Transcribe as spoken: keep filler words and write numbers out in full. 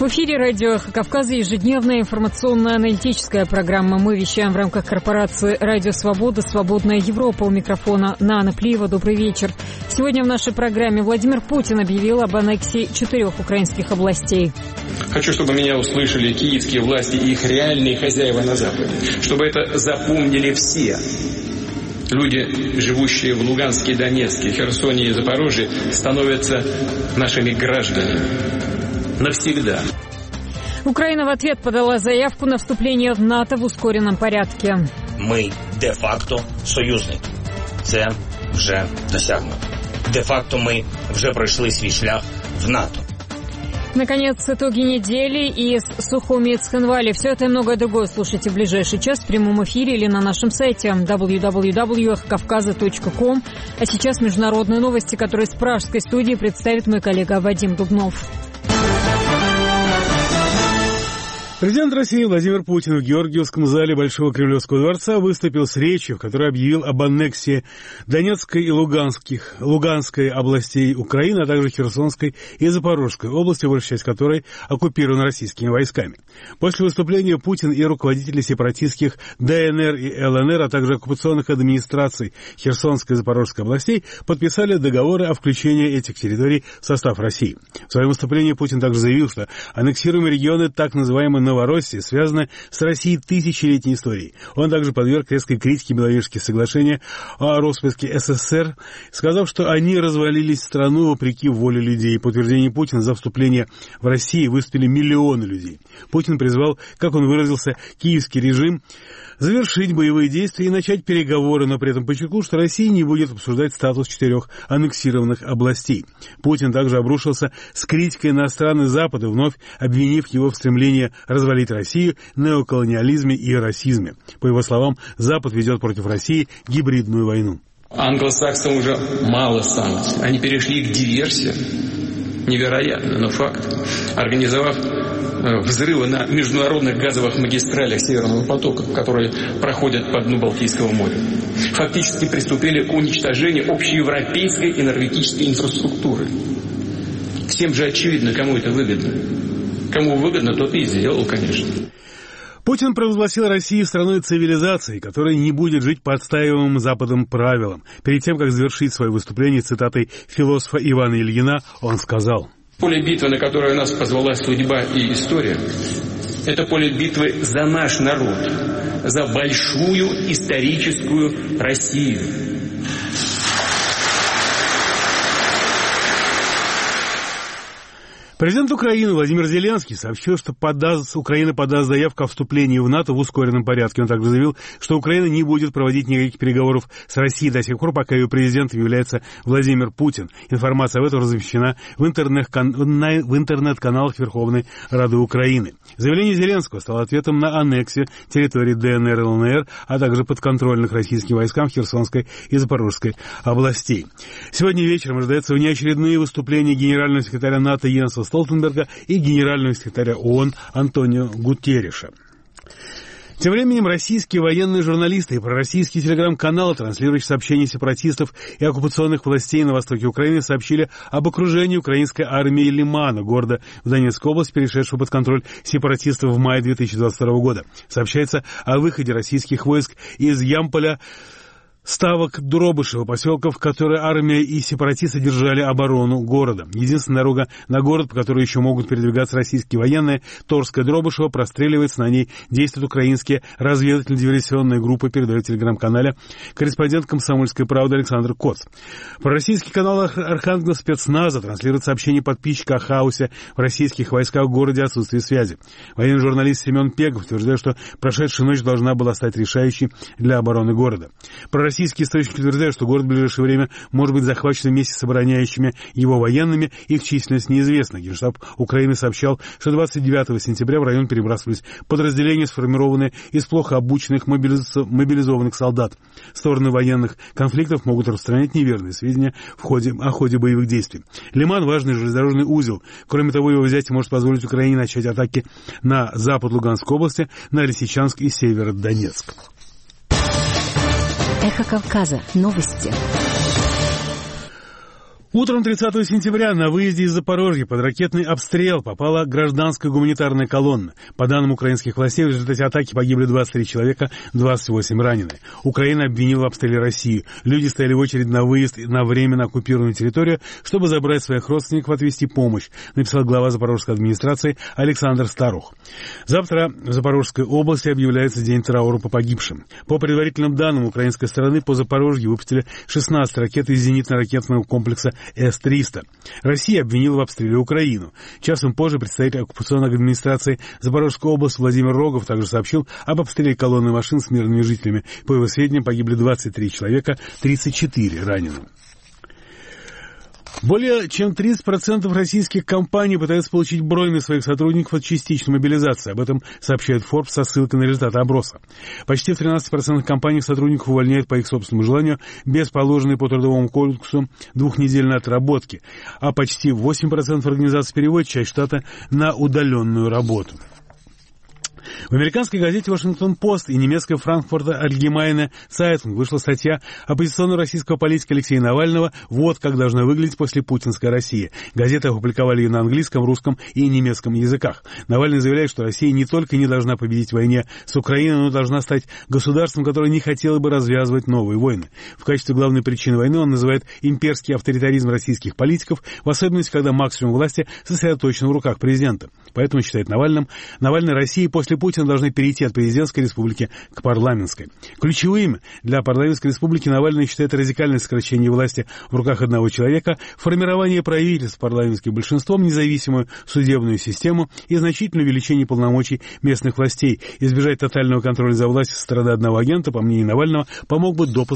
В эфире радио «Эхо Кавказа» ежедневная информационно-аналитическая программа. Мы вещаем в рамках корпорации «Радио Свобода», «Свободная Европа». У микрофона Нана Плиева. Добрый вечер. Сегодня в нашей программе Владимир Путин объявил об аннексии четырех украинских областей. Хочу, чтобы меня услышали киевские власти и их реальные хозяева на Западе. Чтобы это запомнили все. Люди, живущие в Луганске, Донецке, Херсоне и Запорожье, становятся нашими гражданами. Навсегда. Украина в ответ подала заявку на вступление в НАТО в ускоренном порядке. Ми де-факто союзники. Це вже досягнуто. Де-факто ми вже пройшли свій шлях в НАТО. Наконец, итоги недели из Сухуми и Цхинвали. Все это и многое другое слушайте в ближайший час в прямом эфире или на нашем сайте дабл ю дабл ю дабл ю точка кавказа точка ком. А сейчас международные новости, которые с пражской студии представит мой коллега Вадим Дубнов. Президент России Владимир Путин в Георгиевском зале Большого Кремлевского дворца выступил с речью, в которой объявил об аннексии Донецкой и Луганских, Луганской областей Украины, а также Херсонской и Запорожской области, большая часть которой оккупирована российскими войсками. После выступления Путин и руководители сепаратистских ДНР и ЛНР, а также оккупационных администраций Херсонской и Запорожской областей подписали договоры о включении этих территорий в состав России. В своем выступлении Путин также заявил, что аннексируемые регионы так называемой Новороссии связаны с Россией тысячелетней историей. Он также подверг резкой критике Беловежские соглашения о распуске СССР, сказав, что они развалились страну вопреки воле людей. По утверждению Путина, за вступление в Россию выступили миллионы людей. Путин призвал, как он выразился, киевский режим завершить боевые действия и начать переговоры, но при этом подчеркнул, что Россия не будет обсуждать статус четырех аннексированных областей. Путин также обрушился с критикой на страны Запада, вновь обвинив его в стремлении развалить Россию, неоколониализме и расизме. По его словам, Запад ведет против России гибридную войну. Англосаксам уже мало санкций. Они перешли к диверсиям. Невероятно, но факт. Организовав взрывы на международных газовых магистралях Северного потока, которые проходят по дну Балтийского моря. Фактически приступили к уничтожению общеевропейской энергетической инфраструктуры. Всем же очевидно, кому это выгодно. Кому выгодно, тот и сделал, конечно. Путин провозгласил Россию страной цивилизации, которая не будет жить по отстаиваемым Западом правилам. Перед тем, как завершить свое выступление цитатой философа Ивана Ильина, он сказал: «Поле битвы, на которое нас позвала судьба и история, это поле битвы за наш народ, за большую историческую Россию». Президент Украины Владимир Зеленский сообщил, что подаст, Украина подаст заявку о вступлении в НАТО в ускоренном порядке. Он также заявил, что Украина не будет проводить никаких переговоров с Россией до тех пор, пока ее президентом является Владимир Путин. Информация об этом размещена в, интернет, в интернет-каналах Верховной Рады Украины. Заявление Зеленского стало ответом на аннексию территории ДНР и ЛНР, а также подконтрольных российским войскам Херсонской и Запорожской областей. Сегодня вечером ожидаются внеочередные выступления генерального секретаря НАТО Йенса Столтенберга и генерального секретаря ООН Антонио Гутерриша. Тем временем российские военные журналисты и пророссийские телеграм-каналы, транслирующие сообщения сепаратистов и оккупационных властей на востоке Украины, сообщили об окружении украинской армии Лимана, города в Донецкой области, перешедшего под контроль сепаратистов в мае две тысячи двадцать второго года. Сообщается о выходе российских войск из Ямполя, ставок Дробышева, поселков, в которой армия и сепаратисты держали оборону города. Единственная дорога на город, по которой еще могут передвигаться российские военные, Торская Дробышева, простреливается, на ней действуют украинские разведывательно-диверсионные группы, передает в телеграм-канале корреспондент «Комсомольской правды» Александр Коц. Пророссийский канал Архангел спецназа транслирует сообщение подписчика о хаосе в российских войсках в городе, отсутствие связи. Военный журналист Семен Пегов утверждает, что прошедшая ночь должна была стать решающей для обороны города. Российские источники утверждают, что город в ближайшее время может быть захвачен вместе с обороняющими его военными. Их численность неизвестна. Генштаб Украины сообщал, что двадцать девятого сентября в район перебрасывались подразделения, сформированные из плохо обученных мобилизованных солдат. Стороны военных конфликтов могут распространять неверные сведения в ходе, о ходе боевых действий. Лиман – важный железнодорожный узел. Кроме того, его взятие может позволить Украине начать атаки на запад Луганской области, на Лисичанск и Северодонецк. Эхо Кавказа. Новости. Утром тридцатого сентября на выезде из Запорожья под ракетный обстрел попала гражданская гуманитарная колонна. По данным украинских властей, в результате атаки погибли двадцать три человека, двадцать восемь ранены. Украина обвинила в обстреле Россию. Люди стояли в очередь на выезд на временно оккупированную территорию, чтобы забрать своих родственников, отвезти помощь, написал глава Запорожской администрации Александр Старух. Завтра в Запорожской области объявляется день траура по погибшим. По предварительным данным украинской стороны, по Запорожью выпустили шестнадцать ракет из зенитно-ракетного комплекса эс триста. Россия обвинила в обстреле Украину. Часом позже представитель оккупационной администрации Запорожской области Владимир Рогов также сообщил об обстреле колонны машин с мирными жителями. По его сведениям, погибли двадцать три человека, тридцать четыре ранены. Более чем тридцать процентов российских компаний пытаются получить бронь на своих сотрудников от частичной мобилизации. Об этом сообщает Forbes со ссылкой на результаты опроса. Почти в тринадцати процентах компаний сотрудников увольняют по их собственному желанию без положенной по Трудовому кодексу двухнедельной отработки, а почти восемь процентов организаций переводят часть штата на удаленную работу. В американской газете «Вашингтон-Пост» и немецкой «Франкфуртер Альгемайне Цайтунг» вышла статья оппозиционного российского политика Алексея Навального «Вот как должна выглядеть после путинской России». Газеты опубликовали ее на английском, русском и немецком языках. Навальный заявляет, что Россия не только не должна победить в войне с Украиной, но должна стать государством, которое не хотело бы развязывать новые войны. В качестве главной причины войны он называет имперский авторитаризм российских политиков, в особенности, когда максимум власти сосредоточен в руках президента. Поэтому, считает Навальным, Навальный России после Путина должны перейти от президентской республики к парламентской. Ключевыми для парламентской республики Навальный считает радикальное сокращение власти в руках одного человека, формирование правительств парламентским большинством, независимую судебную систему и значительное увеличение полномочий местных властей. Избежать тотального контроля за властью со стороны одного агента, по мнению Навального, помог бы допуск